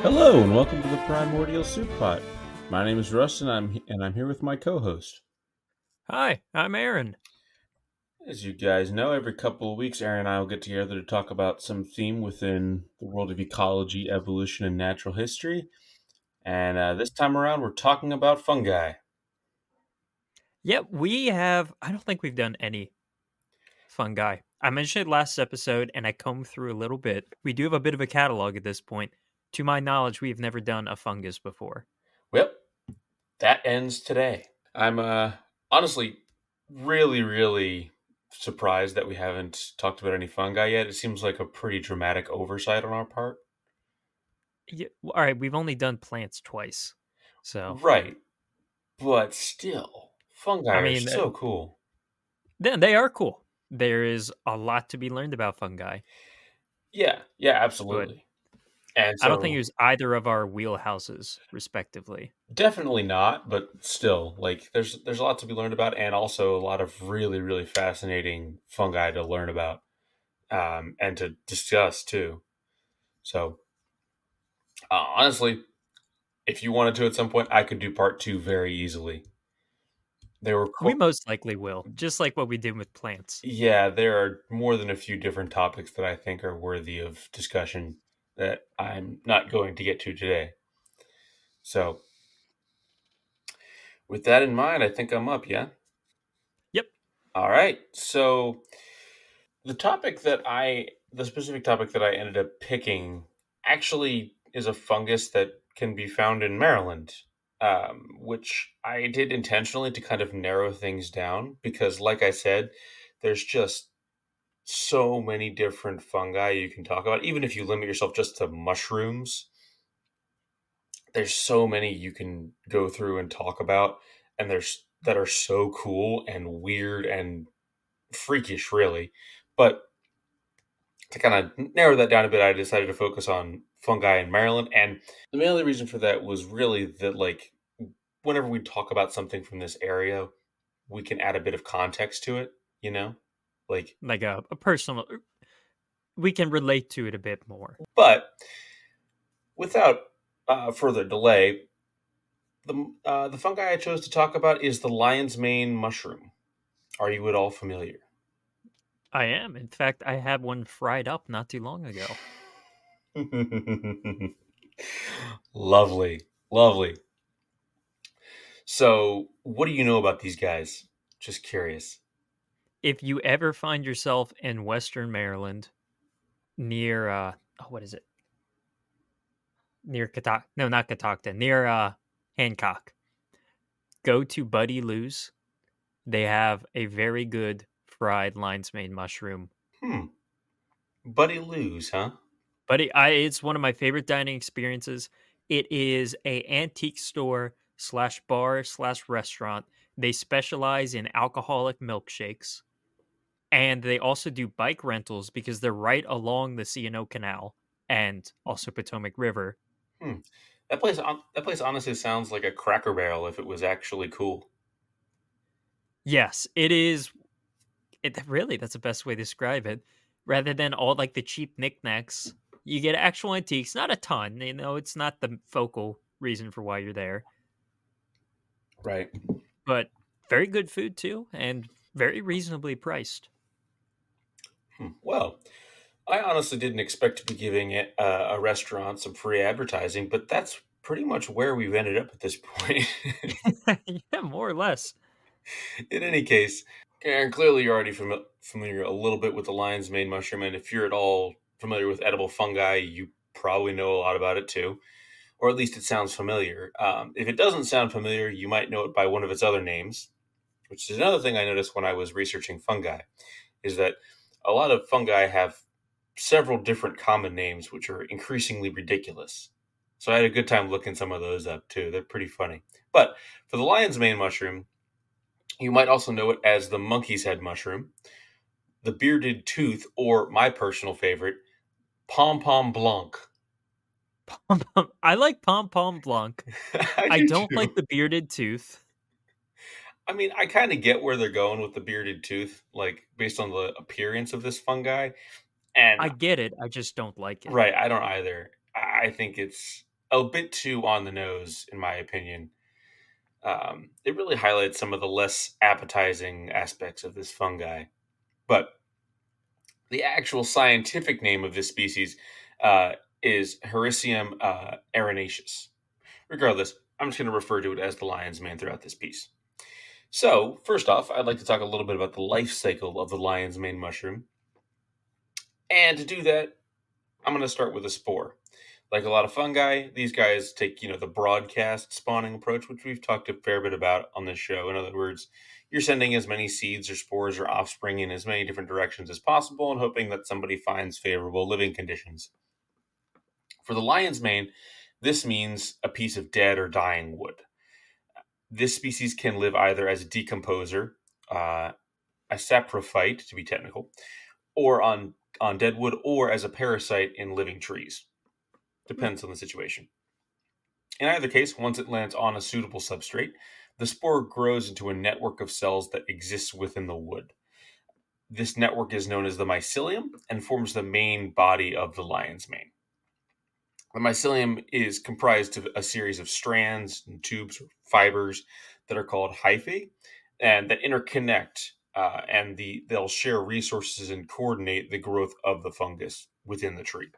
Hello and welcome to the Primordial Soup Pot. My name is Russ, and I'm here with my co-host. Hi, I'm Aaron. As you guys know, every couple of weeks, Aaron and I will get together to talk about some theme within the world of ecology, evolution, and natural history. And this time around, we're talking about fungi. Yeah, I don't think we've done any fungi. I mentioned it last episode and I combed through a little bit. We do have a bit of a catalog at this point. To my knowledge, we've never done a fungus before. Well, that ends today. I'm honestly really surprised that we haven't talked about any fungi yet. It seems like a pretty dramatic oversight on our part. Yeah, all right, we've only done plants twice. So, Right, but still, fungi I are mean, so cool. they are cool. There is a lot to be learned about fungi, Yeah, but absolutely. And I don't think it so was either of our wheelhouses, respectively. definitely not, but still, like there's a lot to be learned about, and also a lot of really fascinating fungi to learn about, and to discuss too. So honestly, if you wanted to at some point, I could do part two very easily. There were We most likely will, just like what we did with plants. Yeah, there are more than a few different topics that I think are worthy of discussion that I'm not going to get to today. So with that in mind, I think I'm up. Yeah. Yep. All right. So the specific topic that I ended up picking actually is a fungus that can be found in Maryland, which I did intentionally to kind of narrow things down because, like I said, there's just so many different fungi you can talk about. Even if you limit yourself just to mushrooms, there's so many you can go through and talk about, and there's that are so cool and weird and freakish, really. But to kind of narrow that down a bit, I decided to focus on fungi in Maryland. And the main only reason for that was really that, like, whenever we talk about something from this area, we can add a bit of context to it, you know? Like, Like a personal, we can relate to it a bit more. but without further delay, the fungi I chose to talk about is the lion's mane mushroom. Are you at all familiar? I am. In fact, I had one fried up not too long ago. Lovely, lovely. So, what do you know about these guys? Just curious. If you ever find yourself in Western Maryland near what is it? Near Catoctin. No, not Catoctin. Near Hancock. Go to Buddy Lou's. They have a very good fried lion's mane mushroom. Hmm. Buddy Lou's, huh? It's one of my favorite dining experiences. It is a antique store slash bar slash restaurant. They specialize in alcoholic milkshakes, and they also do bike rentals because they're right along the C&O Canal and also Potomac River. Hmm. That place honestly sounds like a Cracker Barrel if it was actually cool. Yes, it is. It really, that's the best way to describe it. Rather than all like the cheap knickknacks, you get actual antiques. Not a ton, it's not the focal reason for why you're there, Right. but very good food too, and very reasonably priced. Well, I honestly didn't expect to be giving a restaurant some free advertising, but that's pretty much where we've ended up at this point. Yeah, more or less. In any case, Karen, clearly you're already familiar a little bit with the lion's mane mushroom, and if you're at all familiar with edible fungi, you probably know a lot about it too, or at least it sounds familiar. If it doesn't sound familiar, you might know it by one of its other names, which is another thing I noticed when I was researching fungi, is that a lot of fungi have several different common names, which are increasingly ridiculous. So I had a good time looking some of those up too. They're pretty funny. But for the lion's mane mushroom, you might also know it as the monkey's head mushroom, the bearded tooth, or my personal favorite, pom pom blanc. I like Pom Pom Blanc. I I do don't too. like the bearded tooth. I mean, I kind of get where they're going with the bearded tooth, like based on the appearance of this fungi. And I get it. I just don't like it. right, I don't either. I think it's a bit too on the nose, in my opinion. It really highlights some of the less appetizing aspects of this fungi. But the actual scientific name of this species uh, is Hericium arenaceus. Regardless, I'm just going to refer to it as the lion's mane throughout this piece. So, first off, I'd like to talk a little bit about the life cycle of the lion's mane mushroom. And to do that, I'm going to start with a spore. Like a lot of fungi, these guys take, the broadcast spawning approach, which we've talked a fair bit about on this show. In other words, you're sending as many seeds or spores or offspring in as many different directions as possible and hoping that somebody finds favorable living conditions. For the lion's mane, this means a piece of dead or dying wood. This species can live either as a decomposer, a saprophyte to be technical, or on dead wood, or as a parasite in living trees. Depends on the situation. In either case, once it lands on a suitable substrate, the spore grows into a network of cells that exists within the wood. This network is known as the mycelium and forms the main body of the lion's mane. The mycelium is comprised of a series of strands and tubes or fibers that are called hyphae and that interconnect, and they'll share resources and coordinate the growth of the fungus within the tree.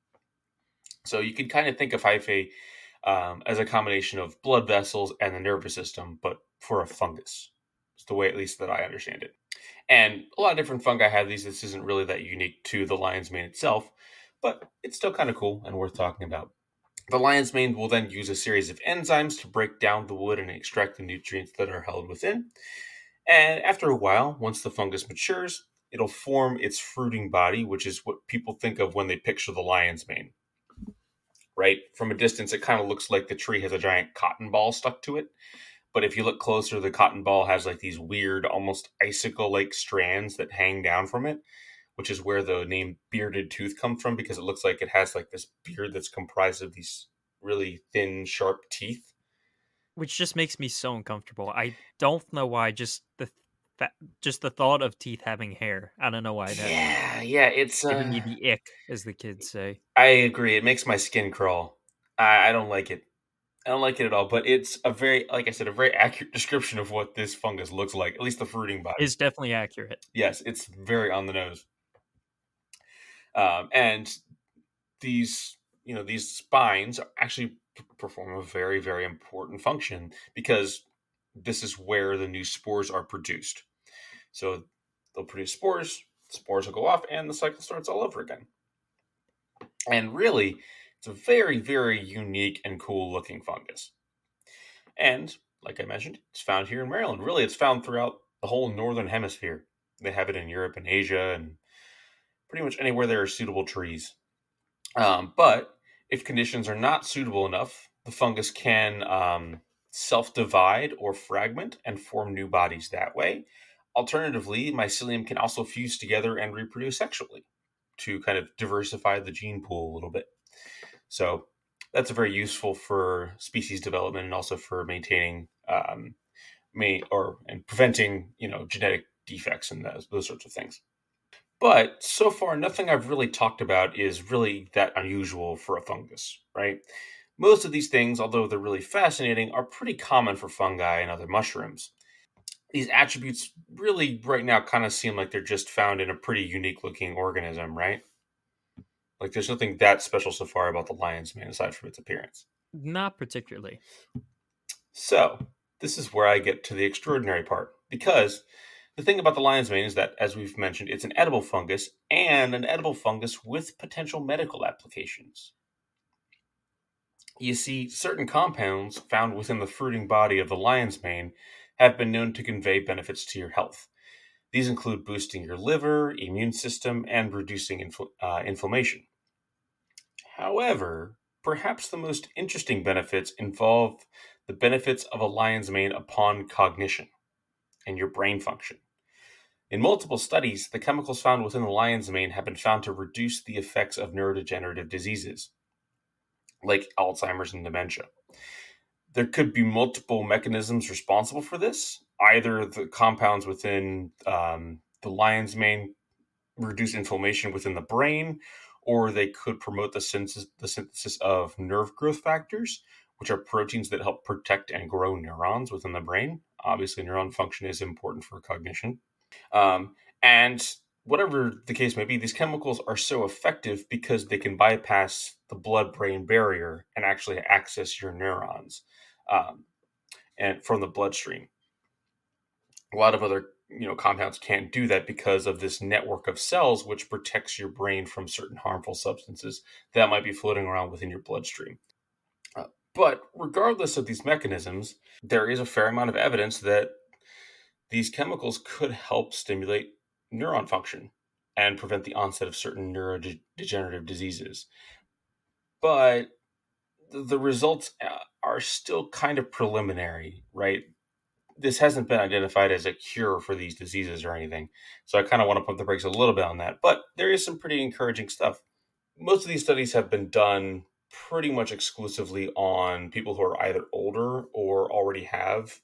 So you can kind of think of hyphae as a combination of blood vessels and the nervous system, but for a fungus. It's the way, at least, that I understand it. And a lot of different fungi have these. This isn't really that unique to the lion's mane itself, but it's still kind of cool and worth talking about. The lion's mane will then use a series of enzymes to break down the wood and extract the nutrients that are held within. And after a while, once the fungus matures, it'll form its fruiting body, which is what people think of when they picture the lion's mane. Right? From a distance, it kind of looks like the tree has a giant cotton ball stuck to it. But if you look closer, the cotton ball has like these weird, almost icicle-like strands that hang down from it, which is where the name bearded tooth comes from, because it looks like it has like this beard that's comprised of these really thin, sharp teeth. Which just makes me so uncomfortable. I don't know why. Just the thought of teeth having hair. I don't know why. Yeah, it's Giving me the ick, as the kids say. I agree. It makes my skin crawl. I don't like it. I don't like it at all. But it's a very, like I said, a very accurate description of what this fungus looks like. At least the fruiting body. It's definitely accurate. Yes, it's very on the nose. And these spines actually perform a very, very important function, because this is where the new spores are produced. So they'll produce spores will go off, and the cycle starts all over again. And really, it's a very, very unique and cool looking fungus. And like I mentioned, it's found here in Maryland. Really, it's found throughout the whole northern hemisphere. They have it in Europe and Asia and pretty much anywhere there are suitable trees. But if conditions are not suitable enough, the fungus can self-divide or fragment and form new bodies that way. Alternatively, mycelium can also fuse together and reproduce sexually to kind of diversify the gene pool a little bit. So that's very useful for species development and also for maintaining and preventing genetic defects and those sorts of things. But so far, nothing I've really talked about is really that unusual for a fungus, right? Most of these things, although they're really fascinating, are pretty common for fungi and other mushrooms. These attributes really, right now, kind of seem like they're just found in a pretty unique-looking organism, right? Like, there's nothing that special so far about the lion's mane, aside from its appearance. Not particularly. So, this is where I get to the extraordinary part, because the thing about the lion's mane is that, as we've mentioned, it's an edible fungus, and an edible fungus with potential medical applications. You see, certain compounds found within the fruiting body of the lion's mane have been known to convey benefits to your health. These include boosting your liver, immune system, and reducing inflammation. However, perhaps the most interesting benefits involve the benefits of a lion's mane upon cognition and your brain function. In multiple studies, the chemicals found within the lion's mane have been found to reduce the effects of neurodegenerative diseases, like Alzheimer's and dementia. There could be multiple mechanisms responsible for this. Either the compounds within the lion's mane reduce inflammation within the brain, or they could promote the synthesis of nerve growth factors, which are proteins that help protect and grow neurons within the brain. Obviously, neuron function is important for cognition. And whatever the case may be, these chemicals are so effective because they can bypass the blood-brain barrier and actually access your neurons and from the bloodstream. A lot of other compounds can't do that because of this network of cells which protects your brain from certain harmful substances that might be floating around within your bloodstream. But regardless of these mechanisms, there is a fair amount of evidence that these chemicals could help stimulate neuron function and prevent the onset of certain neurodegenerative diseases. But the results are still kind of preliminary, right? This hasn't been identified as a cure for these diseases or anything. So I kind of want to pump the brakes a little bit on that. But there is some pretty encouraging stuff. Most of these studies have been done pretty much exclusively on people who are either older or already have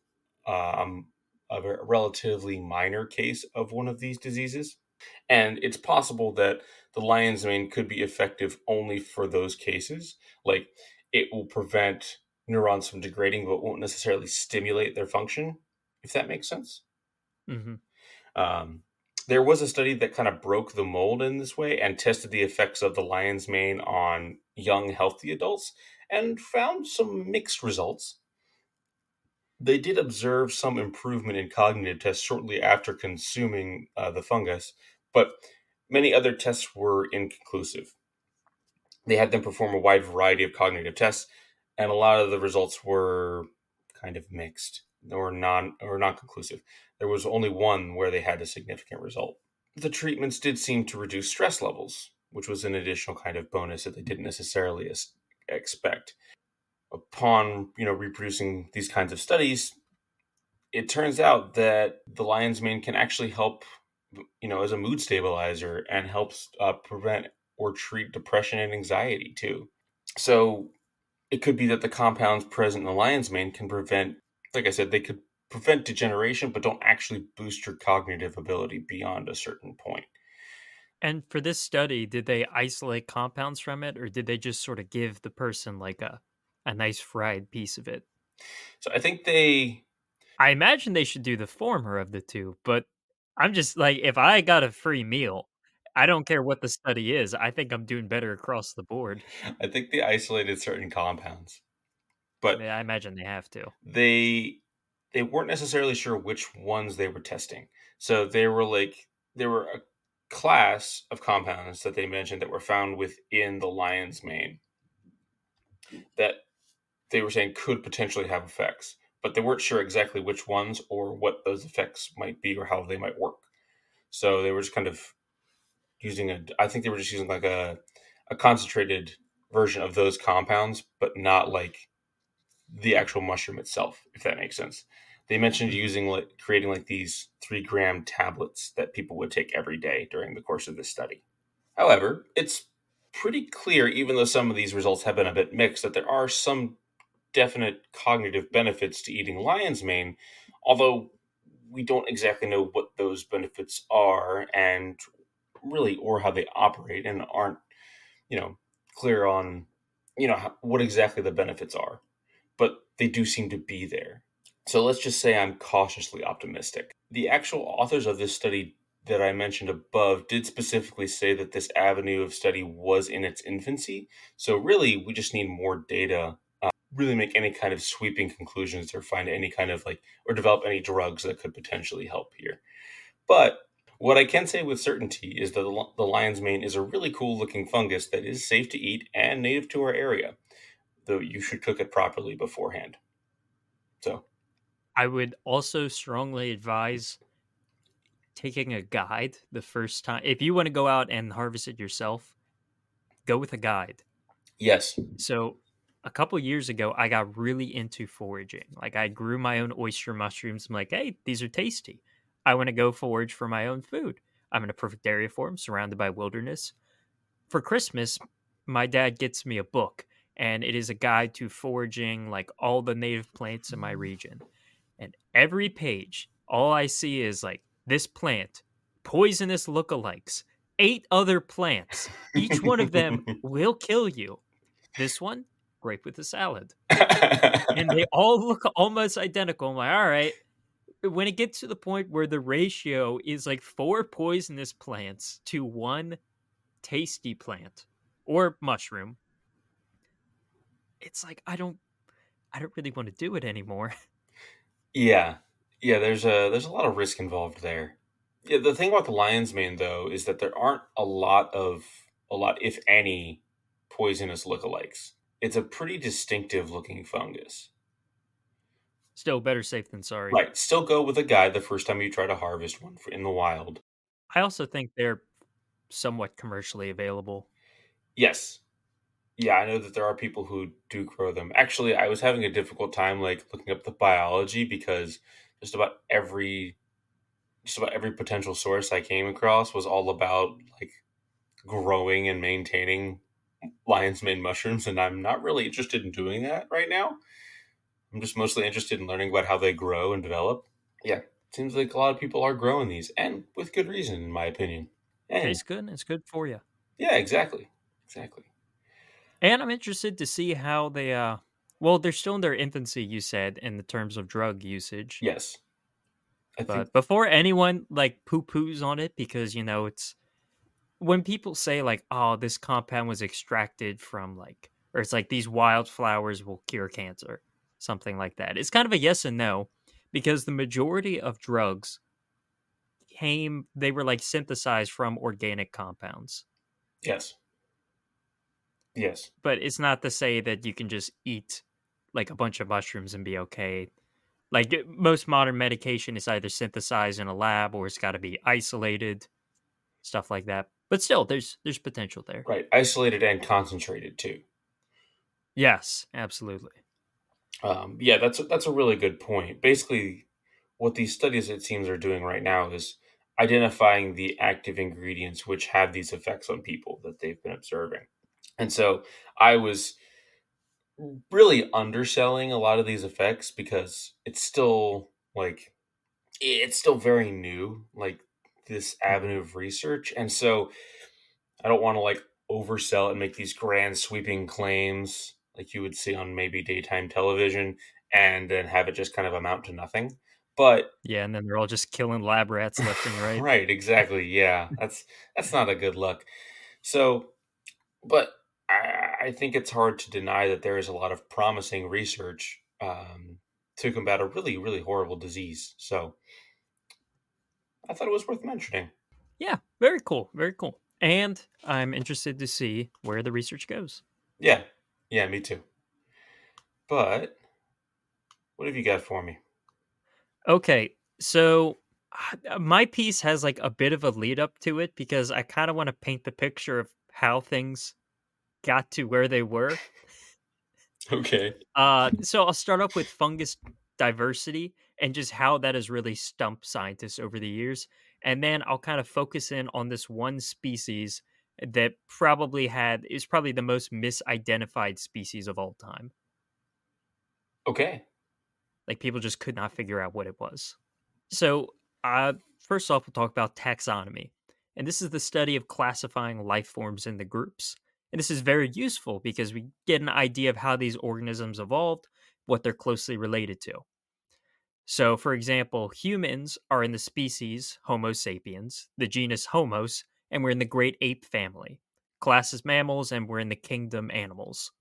a relatively minor case of one of these diseases. And it's possible that the lion's mane could be effective only for those cases. Like it will prevent neurons from degrading, but won't necessarily stimulate their function, if that makes sense. Mm-hmm. There was a study that kind of broke the mold in this way and tested the effects of the lion's mane on young, healthy adults and found some mixed results. They did observe some improvement in cognitive tests shortly after consuming the fungus, but many other tests were inconclusive. They had them perform a wide variety of cognitive tests, and a lot of the results were kind of mixed or non-conclusive. There was only one where they had a significant result. The treatments did seem to reduce stress levels, which was an additional kind of bonus that they didn't necessarily expect. Upon reproducing these kinds of studies, it turns out that the lion's mane can actually help as a mood stabilizer and helps prevent or treat depression and anxiety too. So it could be that the compounds present in the lion's mane can prevent, like I said, they could prevent degeneration, but don't actually boost your cognitive ability beyond a certain point. And for this study, did they isolate compounds from it, or did they just sort of give the person like a nice fried piece of it? So I think I imagine they should do the former of the two, but I'm just like, if I got a free meal, I don't care what the study is. I think I'm doing better across the board. they isolated certain compounds, but Yeah, I imagine they have to. they weren't necessarily sure which ones they were testing. So there were a class of compounds that they mentioned that were found within the lion's mane that they were saying could potentially have effects, but they weren't sure exactly which ones or what those effects might be or how they might work. So they were just kind of I think they were just using like a concentrated version of those compounds, but not like the actual mushroom itself, if that makes sense. They mentioned Mhm. creating like these 3-gram tablets that people would take every day during the course of this study. However, it's pretty clear, even though some of these results have been a bit mixed, that there are some definite cognitive benefits to eating lion's mane, although we don't exactly know what those benefits are and really or how they operate and aren't, clear on, what exactly the benefits are. But they do seem to be there. So let's just say I'm cautiously optimistic. The actual authors of this study that I mentioned above did specifically say that this avenue of study was in its infancy. So really, we just need more data, really make any kind of sweeping conclusions or find any kind of or develop any drugs that could potentially help here. But what I can say with certainty is that the lion's mane is a really cool looking fungus that is safe to eat and native to our area, though you should cook it properly beforehand. So, I would also strongly advise taking a guide the first time. If you want to go out and harvest it yourself, go with a guide. yes. So, a couple years ago, I got really into foraging. Like, I grew my own oyster mushrooms. I'm like, hey, these are tasty. I want to go forage for my own food. I'm in a perfect area for them, surrounded by wilderness. For Christmas, my dad gets me a book, and it is a guide to foraging like all the native plants in my region. And every page, all I see is like this plant, poisonous lookalikes, 8 other plants. Each one of them will kill you. This one, great with a salad. And they all look almost identical. I'm like, all right. When it gets to the point where the ratio is like 4 poisonous plants to 1 tasty plant or mushroom, it's like I don't really want to do it anymore. Yeah, yeah. There's a lot of risk involved there. Yeah, the thing about the lion's mane though is that there aren't a lot, if any, poisonous lookalikes. It's a pretty distinctive looking fungus. Still better safe than sorry. Right. Still go with a guide the first time you try to harvest one in the wild. I also think they're somewhat commercially available. Yes. Yeah, I know that there are people who do grow them. Actually, I was having a difficult time like looking up the biology because just about every just about every potential source I came across was all about like growing and maintaining lion's mane mushrooms, and I'm not really interested in doing that right now. I'm just mostly interested in learning about how they grow and develop. Yeah, seems like a lot of people are growing these, and with good reason, in my opinion. And Tastes good and it's good for you. yeah, exactly, exactly. And I'm interested to see how they well, they're still in their infancy, you said, in the terms of drug usage. Yes, I think But before anyone like poo-poos on it, because it's when people say like, "Oh, this compound was extracted from like," or it's like these wildflowers will cure cancer, something like that. It's kind of a yes and no, because the majority of drugs they were like synthesized from organic compounds. yes, yes, But it's not to say that you can just eat like a bunch of mushrooms and be okay. Like most modern medication is either synthesized in a lab or it's got to be isolated, stuff like that. But still, there's potential there. right. Isolated and concentrated too. Yes, absolutely. Yeah, that's a really good point. Basically, what these studies it seems are doing right now is identifying the active ingredients which have these effects on people that they've been observing. And so I was really underselling a lot of these effects because it's still very new, like this Mhm. avenue of research. And so I don't want to like oversell it and make these grand sweeping claims like you would see on maybe daytime television and then have it just kind of amount to nothing. But Yeah, and then they're all just killing lab rats left and right. right, exactly. Yeah. That's not a good look. So, but I think it's hard to deny that there is a lot of promising research to combat a really, really horrible disease. So I thought it was worth mentioning. Yeah, very cool, very cool. And I'm interested to see where the research goes. Yeah. Yeah, me too. But what have you got for me? Okay, so my piece has like a bit of a lead up to it because I kind of want to paint the picture of how things got to where they were. Okay. So I'll start off with fungus diversity and just how that has really stumped scientists over the years. And then I'll kind of focus in on this one species that is probably the most misidentified species of all time. Okay. Like people just could not figure out what it was. So, first off, we'll talk about taxonomy. And this is the study of classifying life forms into groups. And this is very useful because we get an idea of how these organisms evolved, what they're closely related to. So, for example, humans are in the species Homo sapiens, the genus Homos, and we're in the great ape family. Class is mammals, and we're in the kingdom animals.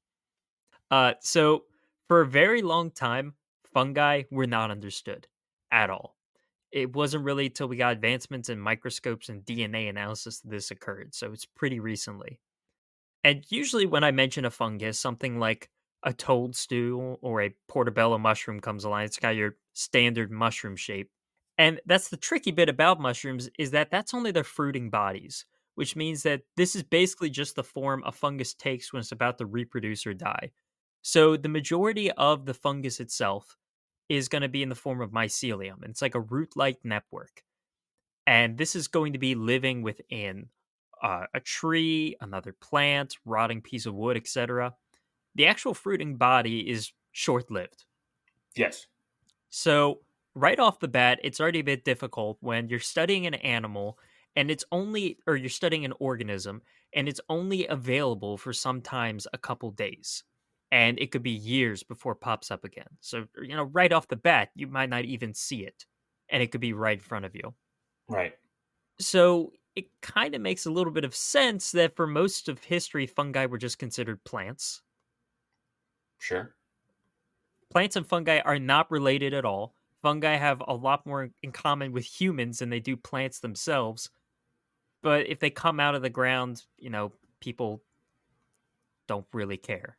So, for a very long time, fungi were not understood at all. It wasn't really until we got advancements in microscopes and DNA analysis that this occurred, so it's pretty recently. And usually, when I mention a fungus, something like a toadstool or a portobello mushroom comes along. It's got your standard mushroom shape. And that's the tricky bit about mushrooms is that that's only their fruiting bodies, which means that this is basically just the form a fungus takes when it's about to reproduce or die. So the majority of the fungus itself is going to be in the form of mycelium. And it's like a root like network. And this is going to be living within a tree, another plant, rotting piece of wood, etc. The actual fruiting body is short lived. Yes. So, right off the bat, it's already a bit difficult when you're studying an animal and it's only, or you're studying an organism, and it's only available for sometimes a couple days. And it could be years before it pops up again. So, right off the bat, you might not even see it, and it could be right in front of you. Right. So it kind of makes a little bit of sense that for most of history, fungi were just considered plants. Sure. Plants and fungi are not related at all. Fungi have a lot more in common with humans than they do plants themselves. But if they come out of the ground, people don't really care.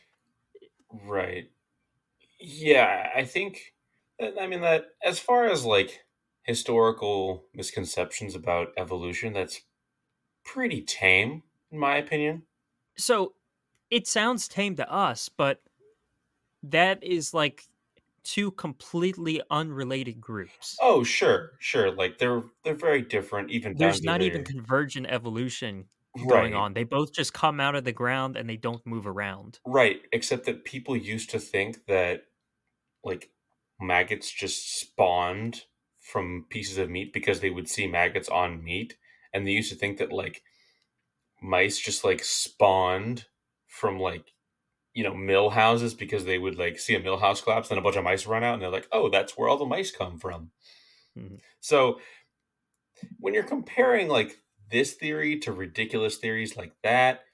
Right. Yeah, I think, I mean, that as far as like historical misconceptions about evolution, that's pretty tame, in my opinion. So it sounds tame to us, but that is like two completely unrelated groups. Oh, sure, sure. Like they're very different, even down There's to not even their convergent evolution going right, on. They both just come out of the ground and they don't move around. right. Except that people used to think that like maggots just spawned from pieces of meat because they would see maggots on meat, and they used to think that like mice just like spawned from like mill houses because they would like see a mill house collapse and a bunch of mice run out and they're like, oh, that's where all the mice come from. Mhm. So when you're comparing like this theory to ridiculous theories like that,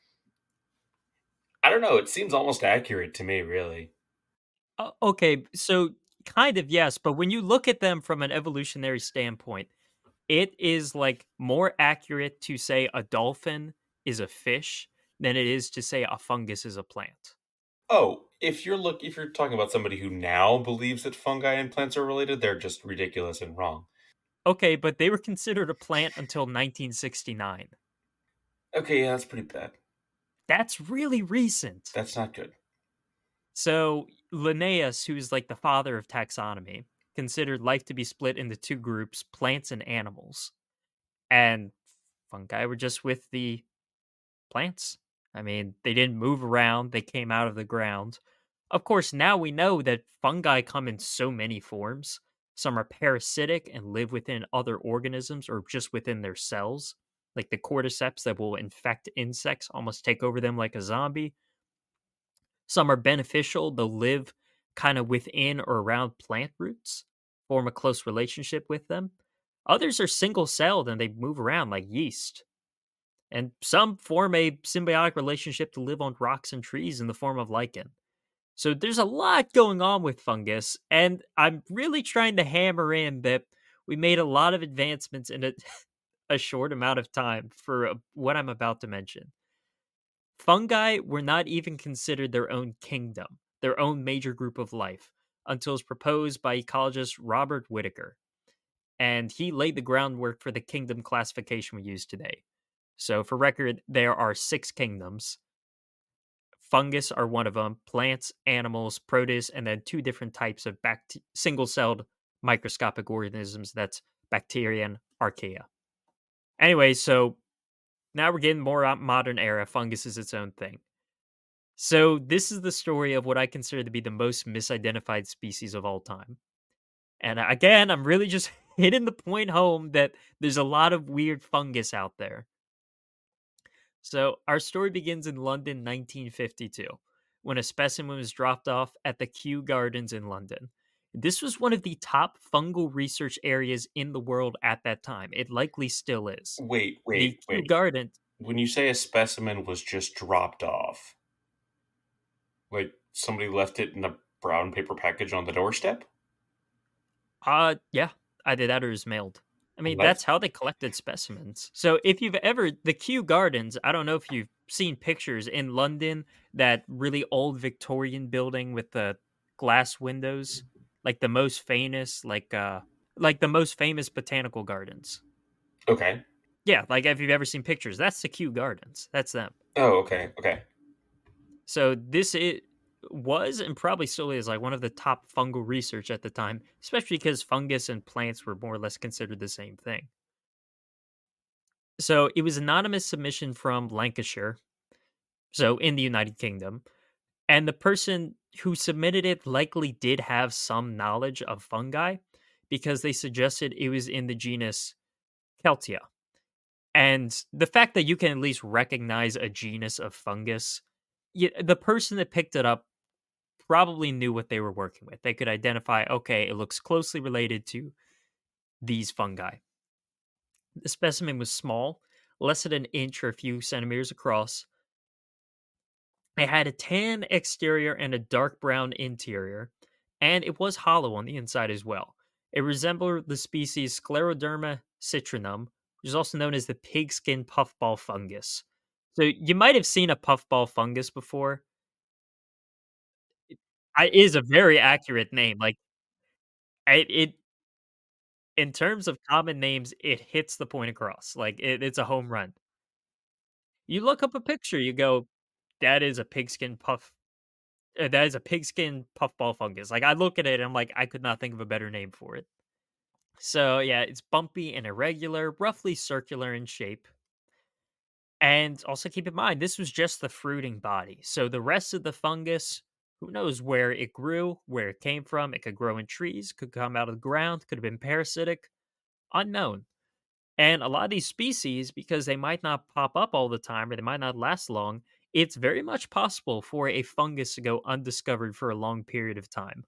I don't know, it seems almost accurate to me, really. Okay, so kind of yes, but when you look at them from an evolutionary standpoint, it is like more accurate to say a dolphin is a fish than it is to say a fungus is a plant. Oh, if you're talking about somebody who now believes that fungi and plants are related, they're just ridiculous and wrong. Okay, but they were considered a plant until 1969. Okay, yeah, that's pretty bad. That's really recent. That's not good. So Linnaeus, who's like the father of taxonomy, considered life to be split into two groups, plants and animals. And fungi were just with the plants. I mean, they didn't move around, they came out of the ground. Of course, now we know that fungi come in so many forms. Some are parasitic and live within other organisms or just within their cells, like the cordyceps that will infect insects, almost take over them like a zombie. Some are beneficial, they'll live kind of within or around plant roots, form a close relationship with them. Others are single celled and they move around like yeast. And some form a symbiotic relationship to live on rocks and trees in the form of lichen. So there's a lot going on with fungus, and I'm really trying to hammer in that we made a lot of advancements in a short amount of time for what I'm about to mention. Fungi were not even considered their own kingdom, their own major group of life, until it was proposed by ecologist Robert Whittaker. And he laid the groundwork for the kingdom classification we use today. So, for record, there are 6 kingdoms. Fungus are one of them, plants, animals, protists, and then 2 different types of single celled microscopic organisms that's bacteria and archaea. Anyway, so now we're getting more modern era. Fungus is its own thing. So, this is the story of what I consider to be the most misidentified species of all time. And again, I'm really just hitting the point home that there's a lot of weird fungus out there. So, our story begins in London, 1952, when a specimen was dropped off at the Kew Gardens in London. This was one of the top fungal research areas in the world at that time. It likely still is. Wait, The wait, Kew wait. Gardens, When you say a specimen was just dropped off, like somebody left it in a brown paper package on the doorstep? yeah, either that or it was mailed. I Well, mean, that's that's how they collected specimens. So if you've ever, the Kew Gardens, I don't know if you've seen pictures in London, that really old Victorian building with the glass windows, like the most famous, like the most famous botanical gardens. okay. Yeah, like if you've ever seen pictures, that's the Kew Gardens. That's them. Oh, okay, okay. So this it was and probably still is like one of the top fungal research at the time, especially because fungus and plants were more or less considered the same thing. So it was anonymous submission from Lancashire, so in the United Kingdom, and the person who submitted it likely did have some knowledge of fungi because they suggested it was in the genus Celtia. And the fact that you can at least recognize a genus of fungus, the person that picked it up probably knew what they were working with. They could identify, okay, it looks closely related to these fungi. The specimen was small, less than an inch or a few centimeters across. It had a tan exterior and a dark brown interior, and it was hollow on the inside as well. It resembled the species Scleroderma citrinum, which is also known as the pigskin puffball fungus. So you might have seen a puffball fungus before. It is a very accurate name. Like it in terms of common names, it hits the point across. Like it's a home run. You look up a picture, you go, that is a pigskin that is a pigskin puffball fungus. Like I look at it, and I'm like, I could not think of a better name for it. So yeah, it's bumpy and irregular, roughly circular in shape. And also keep in mind, this was just the fruiting body. So the rest of the fungus, who knows where it grew, where it came from? It could grow in trees, could come out of the ground, could have been parasitic, unknown. And a lot of these species, because they might not pop up all the time or they might not last long, it's very much possible for a fungus to go undiscovered for a long period of time.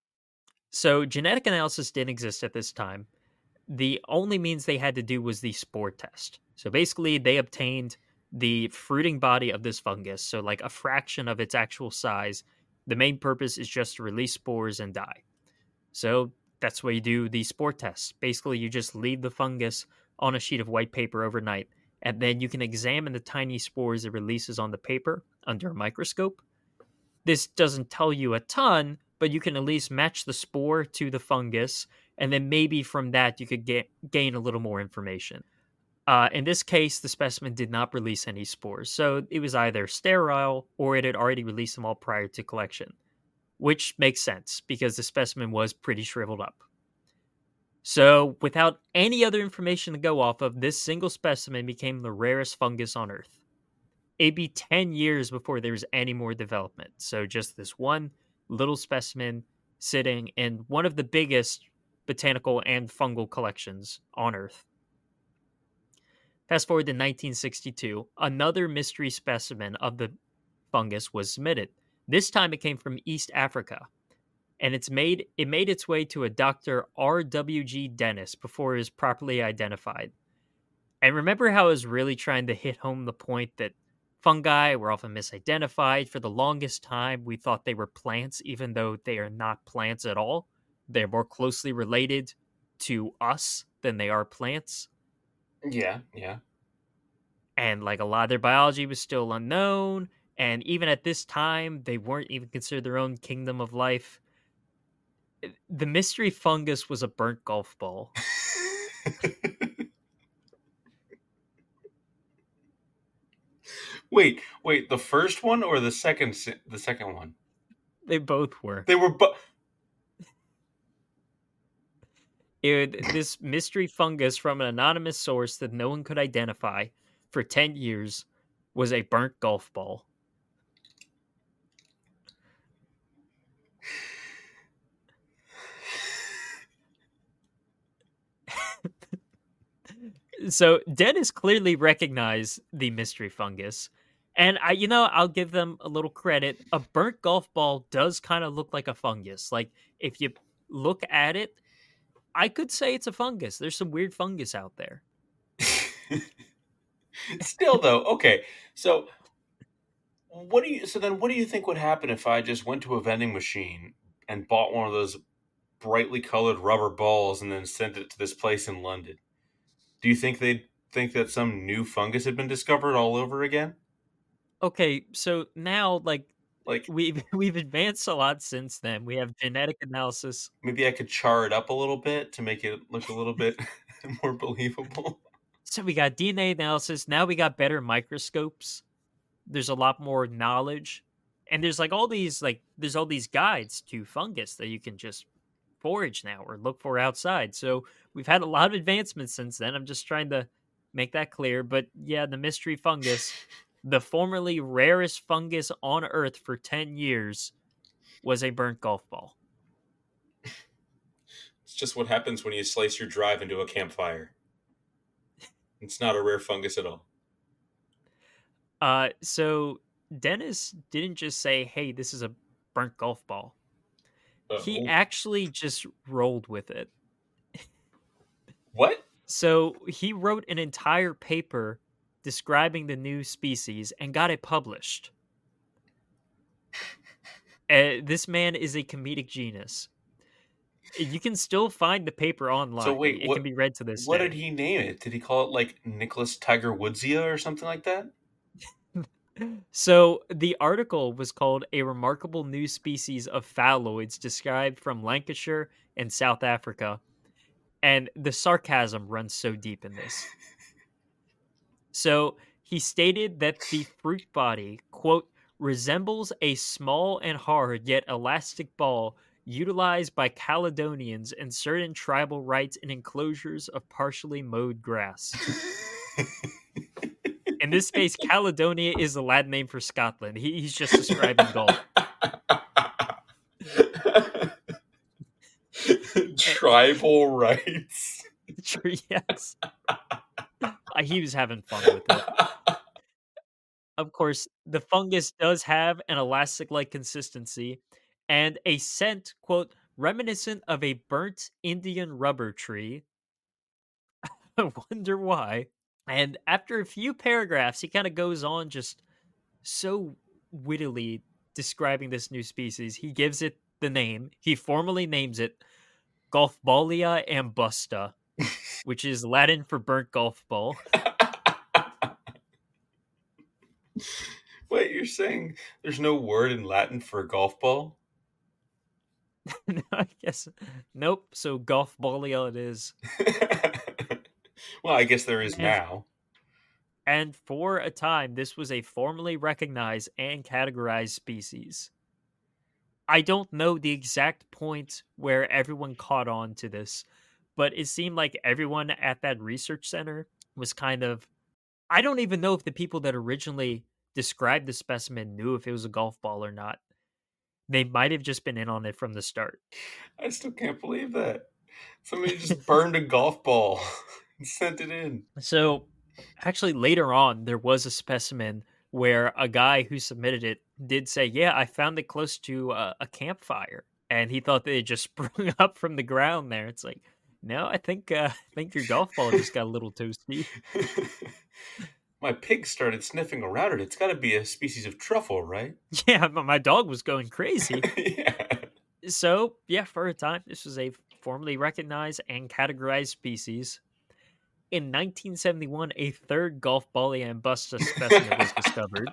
So genetic analysis didn't exist at this time. The only means they had to do was the spore test. So basically, they obtained the fruiting body of this fungus, so like a fraction of its actual size. The main purpose is just to release spores and die. So that's why you do the spore test. Basically, you just leave the fungus on a sheet of white paper overnight, and then you can examine the tiny spores it releases on the paper under a microscope. This doesn't tell you a ton, but you can at least match the spore to the fungus, and then maybe from that you could gain a little more information. In this case, the specimen did not release any spores, so it was either sterile or it had already released them all prior to collection, which makes sense because the specimen was pretty shriveled up. So, without any other information to go off of, this single specimen became the rarest fungus on Earth. It'd be 10 years before there was any more development. So, just this one little specimen sitting in one of the biggest botanical and fungal collections on Earth. Fast forward to 1962, another mystery specimen of the fungus was submitted. This time it came from East Africa, and it made its way to a Dr. R.W.G. Dennis before it was properly identified. And remember how I was really trying to hit home the point that fungi were often misidentified? For the longest time, we thought they were plants, even though they are not plants at all. They're more closely related to us than they are plants. Yeah, yeah. And like a lot of their biology was still unknown. And even at this time, they weren't even considered their own kingdom of life. The mystery fungus was a burnt golf ball. Wait, the first one or the second one? They both were. They were both. This mystery fungus from an anonymous source that no one could identify for 10 years was a burnt golf ball. So Dennis clearly recognized the mystery fungus. And I'll give them a little credit. A burnt golf ball does kind of look like a fungus. Like if you look at it, I could say it's a fungus. There's some weird fungus out there. Still though, okay. So what do you think would happen if I just went to a vending machine and bought one of those brightly colored rubber balls and then sent it to this place in London? Do you think they'd think that some new fungus had been discovered all over again? Okay, so now Like we've advanced a lot since then. We have genetic analysis. maybe I could char it up a little bit to make it look a little bit more believable. So we got DNA analysis. Now we got better microscopes. There's a lot more knowledge. And there's there's all these guides to fungus that you can just forage now or look for outside. So we've had a lot of advancements since then. I'm just trying to make that clear. But yeah, the mystery fungus, the formerly rarest fungus on Earth for 10 years, was a burnt golf ball. It's just what happens when you slice your drive into a campfire. It's not a rare fungus at all. So Dennis didn't just say, "Hey, this is a burnt golf ball." He Oh, actually just rolled with it. what? So he wrote an entire paper describing the new species and got it published. This man is a comedic genius. You can still find the paper So online. wait, It can be read to this what did day. he name it? Did he call it like Nicholas Tiger Woodsia or something like that? So the article was called "A Remarkable New Species of Phalloids Described from Lancashire and South Africa." And the sarcasm runs so deep in this. So he stated that the fruit body, quote, resembles a small and hard yet elastic ball utilized by Caledonians in certain tribal rites in enclosures of partially mowed grass. In this case, Caledonia is the Latin name for Scotland. He's just describing golf. Tribal rights. Yes. He was having fun with it. Of course, the fungus does have an elastic like consistency and a scent, quote, reminiscent of a burnt Indian rubber tree. I wonder why. And after a few paragraphs, he kind of goes on just so wittily describing this new species. He gives it the name, he formally names it Golfballia ambusta, which is Latin for burnt golf ball. Wait, you're saying there's no word in Latin for a golf ball? I guess. Nope. So Golfballia it is. Well, I guess there is And now. And for a time, this was a formally recognized and categorized species. I don't know the exact point where everyone caught on to this, but it seemed like everyone at that research center was kind of. I don't even know if the people that originally described the specimen knew if it was a golf ball or not. They might have just been in on it from the start. I still can't believe that. Somebody just burned a golf ball and sent it in. So, actually, later on, there was a specimen where a guy who submitted it did say, "Yeah, I found it close to a campfire," and he thought that it just sprung up from the ground there. It's like, no, I think your golf ball just got a little toasty. My pig started sniffing around it. It's got to be a species of truffle, right? Yeah, my dog was going crazy. Yeah. So, yeah, for a time, this was a formally recognized and categorized species. In 1971, a third Golf Ballia specimen was discovered.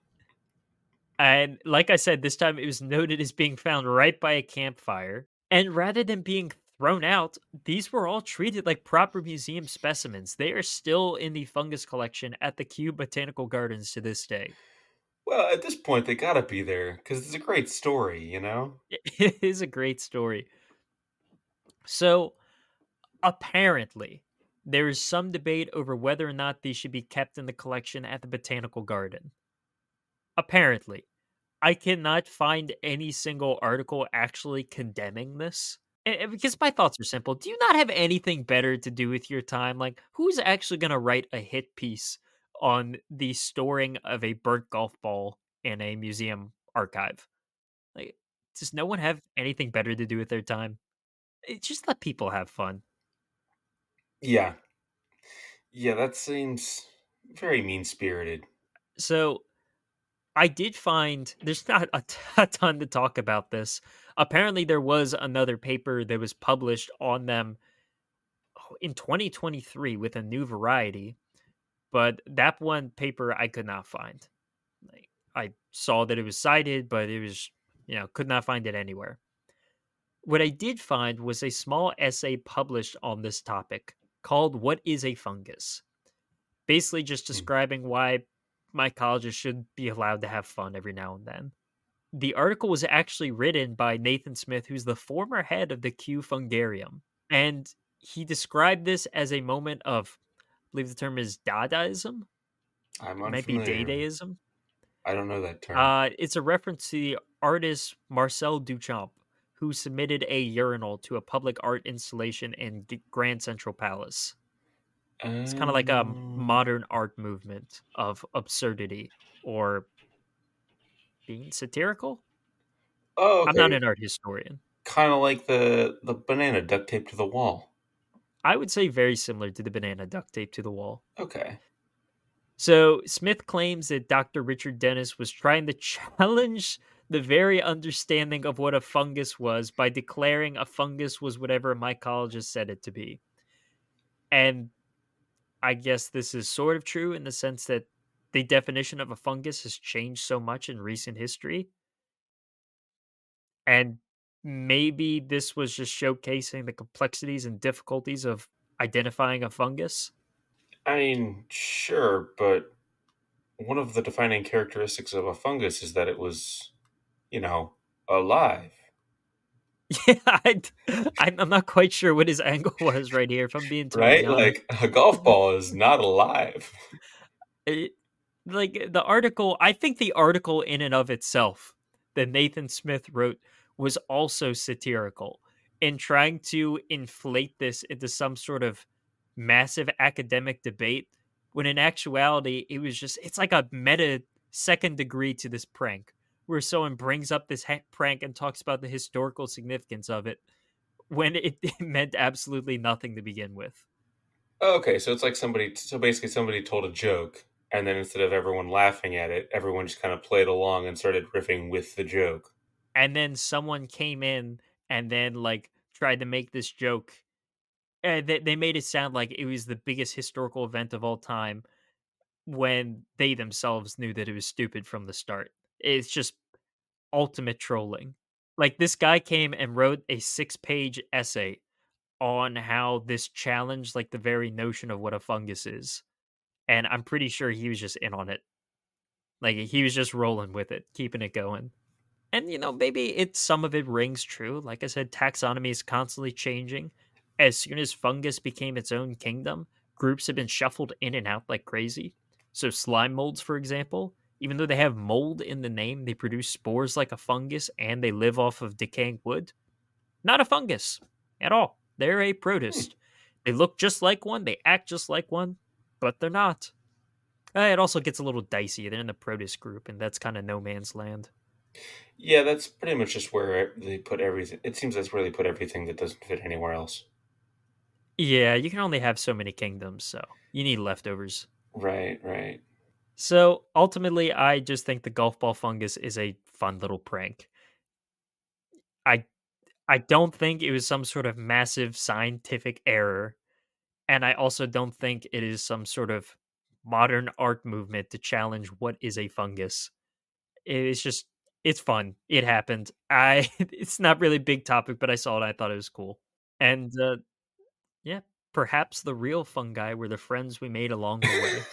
And like I said, this time it was noted as being found right by a campfire. And rather than being thrown out, these were all treated like proper museum specimens. They are still in the fungus collection at the Kew Botanical Gardens to this day. Well, at this point, they got to be there because it's a great story, you know? It is a great story. So, apparently, there is some debate over whether or not these should be kept in the collection at the Botanical Garden. Apparently. I cannot find any single article actually condemning this. Because my thoughts are simple. Do you not have anything better to do with your time? Like, who's actually going to write a hit piece on the storing of a burnt golf ball in a museum archive? Like, does no one have anything better to do with their time? Just let people have fun. Yeah. Yeah, that seems very mean spirited. So, I did find there's not a ton to talk about this. Apparently, there was another paper that was published on them in 2023 with a new variety, but that one paper I could not find. Like, I saw that it was cited, but it was, could not find it anywhere. What I did find was a small essay published on this topic called "What is a Fungus?" Basically, just Hmm. describing why mycologists should be allowed to have fun every now and then. The article was actually written by Nathan Smith, who's the former head of the Kew Fungarium. And he described this as a moment of, I believe the term is Dadaism. I'm It might be unfamiliar. Dadaism. I don't know that term. It's a reference to the artist Marcel Duchamp, who submitted a urinal to a public art installation in Grand Central Palace. It's kind of like a Um, modern art movement of absurdity or being satirical. oh, I'm not okay. an art historian. Kind of like the banana duct taped to the wall. I would say very similar to the banana duct tape to the wall. Okay. So Smith claims that Dr. Richard Dennis was trying to challenge the very understanding of what a fungus was by declaring a fungus was whatever a mycologist said it to be. And I guess this is sort of true in the sense that the definition of a fungus has changed so much in recent history. And maybe this was just showcasing the complexities and difficulties of identifying a fungus. I mean, sure, but one of the defining characteristics of a fungus is that it was, you know, alive, Yeah, I'm not quite sure what his angle was right here, if I'm being totally right? honest. Like a golf ball is not alive. It, like the article, I think the article in and of itself that Nathan Smith wrote was also satirical in trying to inflate this into some sort of massive academic debate when in actuality it's like a meta second degree to this prank where someone brings up this prank and talks about the historical significance of it when it meant absolutely nothing to begin with. Okay, so it's like so basically somebody told a joke, and then instead of everyone laughing at it, everyone just kind of played along and started riffing with the joke. And then someone came in and then like tried to make this joke. They made it sound like it was the biggest historical event of all time when they themselves knew that it was stupid from the start. It's just ultimate trolling. Like this guy came and wrote a 6-page essay on how this challenged like the very notion of what a fungus is. And I'm pretty sure he was just in on it. Like he was just rolling with it, keeping it going. And maybe some of it rings true. Like I said, taxonomy is constantly changing. As soon as fungus became its own kingdom, groups have been shuffled in and out like crazy. So slime molds, for example, even though they have mold in the name, they produce spores like a fungus and they live off of decaying wood. Not a fungus at all. They're a Hmm. protist. They look just like one, they act just like one, but they're not. It also gets a little dicey. They're in the protist group, and that's kind of no man's land. Yeah, that's pretty much just where they put everything. It seems that's where they put everything that doesn't fit anywhere else. Yeah, you can only have so many kingdoms, so you need leftovers. Right, right. So ultimately, I just think the golf ball fungus is a fun little prank. I I don't think it was some sort of massive scientific error, and I also don't think it is some sort of modern art movement to challenge what is a fungus. It's just it's fun. It happened. I it's not really a big topic, but I saw it. I thought it was cool. And yeah, perhaps the real fungi were the friends we made along the way.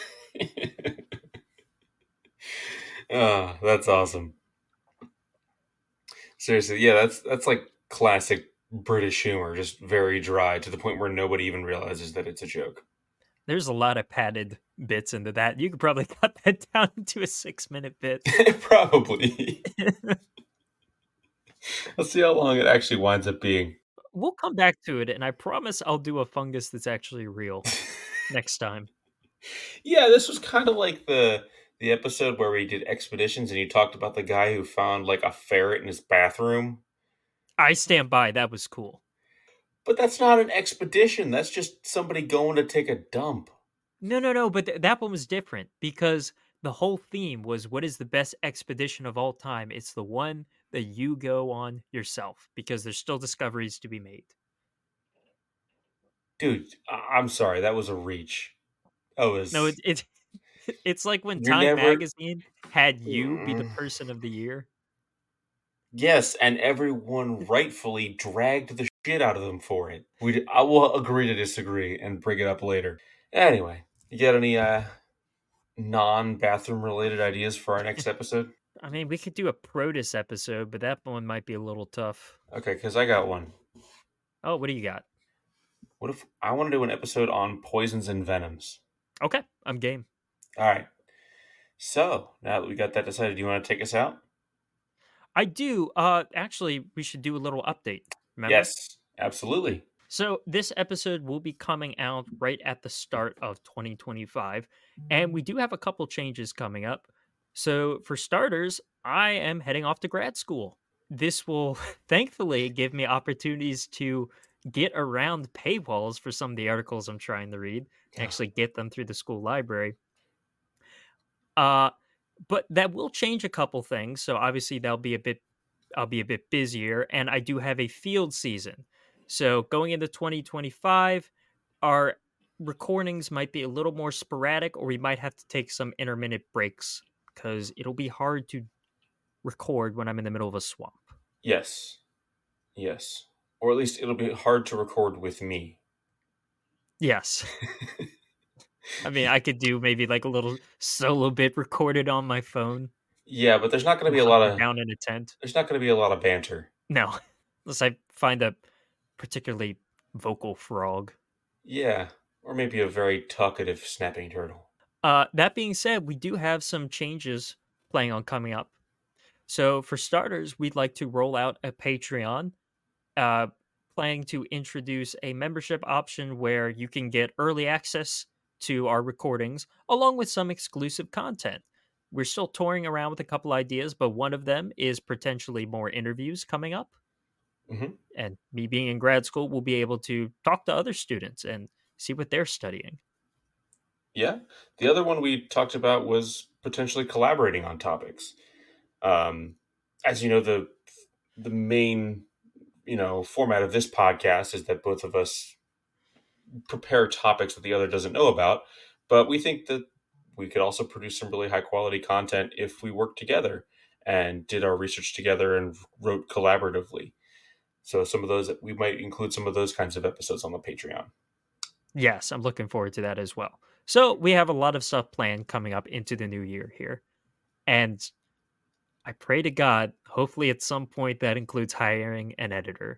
Oh, that's awesome. Seriously, yeah, that's like classic British humor, just very dry to the point where nobody even realizes that it's a joke. There's a lot of padded bits into that. You could probably cut that down to a 6-minute bit. Probably. Let's see how long it actually winds up being. We'll come back to it, and I promise I'll do a fungus that's actually real next time. Yeah, this was kind of like the episode where we did expeditions and you talked about the guy who found like a ferret in his bathroom. I stand by. That was cool. But that's not an expedition. That's just somebody going to take a dump. No, no, no. But that one was different because the whole theme was what is the best expedition of all time? It's the one that you go on yourself because there's still discoveries to be made. Dude, I'm sorry, that was a reach. That No, was it's like when you're Time never Magazine had you be the mm, person of the year. yes, and everyone rightfully dragged the shit out of them for it. I will agree to disagree and bring it up later. Anyway, you got any non-bathroom related ideas for our next episode? I mean, we could do a Protus episode, but that one might be a little tough. Okay, because I got one. Oh, what do you got? What if I want to do an episode on poisons and venoms? Okay, I'm game. All right. So now that we got that decided, do you want to take us out? I do. Actually, we should do a little update. Remember? Yes, absolutely. So, this episode will be coming out right at the start of 2025, and we do have a couple changes coming up. So, for starters, I am heading off to grad school. This will thankfully give me opportunities to get around paywalls for some of the articles I'm trying to read and actually get them through the school library. Uh, but that will change a couple things. So obviously I'll be a bit busier, and I do have a field season. So going into 2025, our recordings might be a little more sporadic, or we might have to take some intermittent breaks because it'll be hard to record when I'm in the middle of a swamp. Yes. Yes. Or at least it'll be hard to record with me. Yes. I mean, I could do maybe like a little solo bit recorded on my phone. Yeah, but there's not going to be a lot of down in a tent. There's not going to be a lot of banter. No, unless I find a particularly vocal frog. Yeah, or maybe a very talkative snapping turtle. That being said, we do have some changes planning on coming up. So, for starters, we'd like to roll out a Patreon, planning to introduce a membership option where you can get early access to our recordings along with some exclusive content. We're still touring around with a couple ideas, but one of them is potentially more interviews coming up. Mm-hmm. And me being in grad school, we'll be able to talk to other students and see what they're studying. Yeah. The other one we talked about was potentially collaborating on topics. As you know, the main format of this podcast is that both of us prepare topics that the other doesn't know about, but we think that we could also produce some really high quality content if we worked together and did our research together and wrote collaboratively. So we might include some of those kinds of episodes on the Patreon. Yes, I'm looking forward to that as well. So we have a lot of stuff planned coming up into the new year here. And I pray to God, hopefully at some point that includes hiring an editor.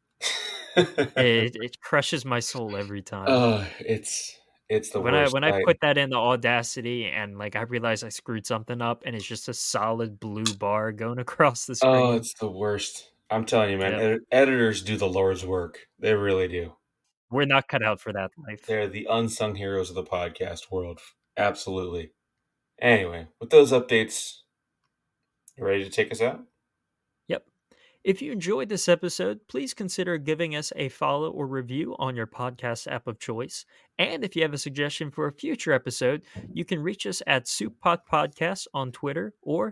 It crushes my soul every time. It's the when worst. when I put that in the Audacity and like I realize I screwed something up and it's just a solid blue bar going across the screen. Oh, it's the worst. I'm telling you, man. Yep. Editors do the Lord's work. They really do. We're not cut out for that life. They're the unsung heroes of the podcast world. Absolutely. Anyway, with those updates, you ready to take us out? Yep. If you enjoyed this episode, please consider giving us a follow or review on your podcast app of choice. And if you have a suggestion for a future episode, you can reach us at SoupPot Podcast on Twitter or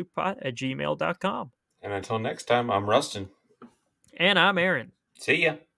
theprimordialsouppot@gmail.com. And until next time, I'm Rustin. And I'm Aaron. See ya.